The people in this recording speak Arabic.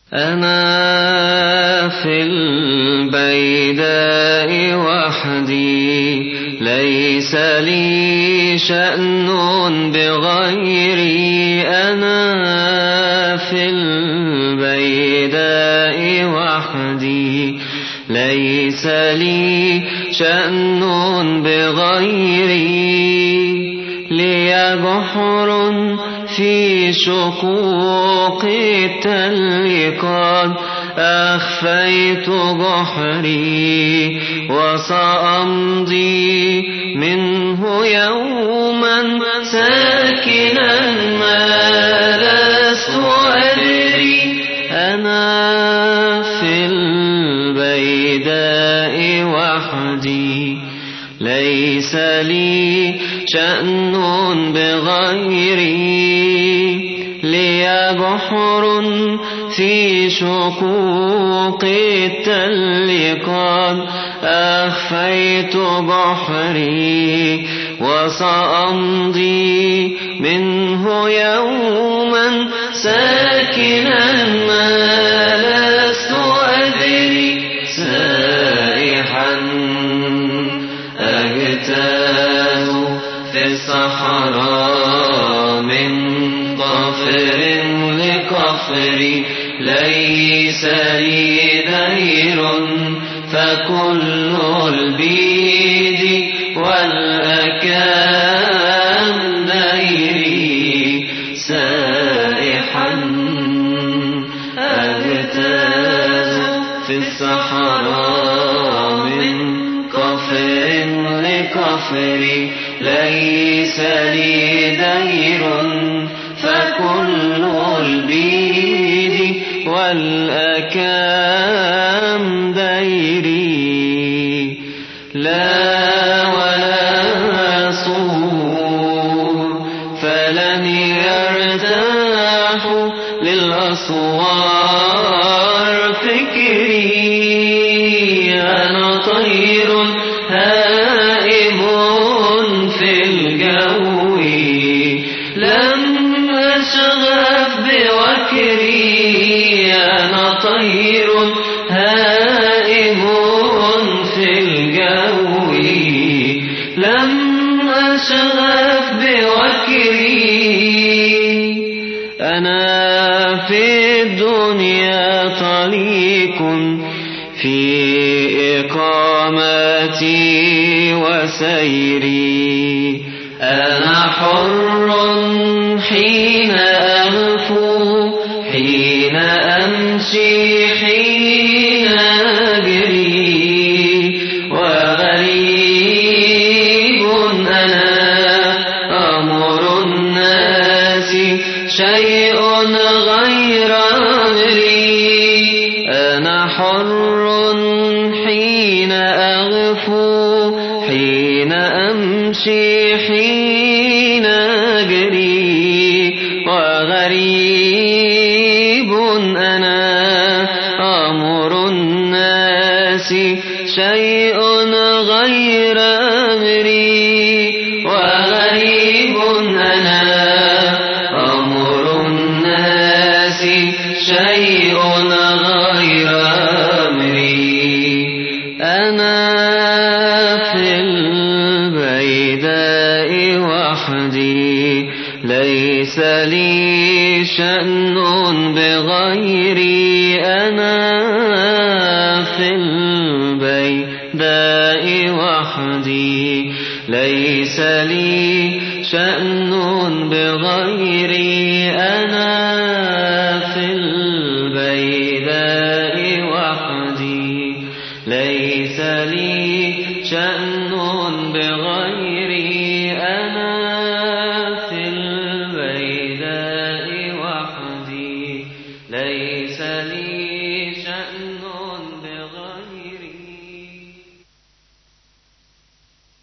أنا في البيداء وحدي، ليس لي شأن بغيري. أنا في البيداء وحدي، ليس لي شأن بغيري. لي بحر في شقوق التل قد أخفيت بحري، وسأمضي منه يوما ساكنا ما لست أدري. أنا في البيداء وحدي، ليس لي شأن بغيري. لي بحر في شقوق التل قد أخفيت بحري، وسأمضي منه يوما ساكنا ما لست أدري. سائحا أجتاز في الصحراء من قفر لقفر، ليس لي دير فكل البيد والأكام ديري. سائحا أجتاز في الصحراء من قفر لقفر، ليس لي دير فكل البيد والأكام ديري. لا ولا صور فلن يرتاح للأسوار فكري. أنا طير هائم في الجو، لم أشغف بوكري. أنا طير هائم في الجو، لم أشغف بوكري. أنا في الدنيا طليق في إقامتي وسيري. أنا حر حين أغفو، حين أمشي، حين أجري. وغريب أنا أمر الناس شيء غير أمري. أنا حر حين أغفو، حين أمشي، حين أجري. وغريب أنا أمر الناس شيء غير أمري. وغريب أنا أمر الناس شيء غير أمري. أنا في البيداء وحدي، ليس لي شأن بغيري. أنا في البيداء وحدي، ليس لي شأن بغيري. أنا في البيداء وحدي، ليس لي شأن بغيري.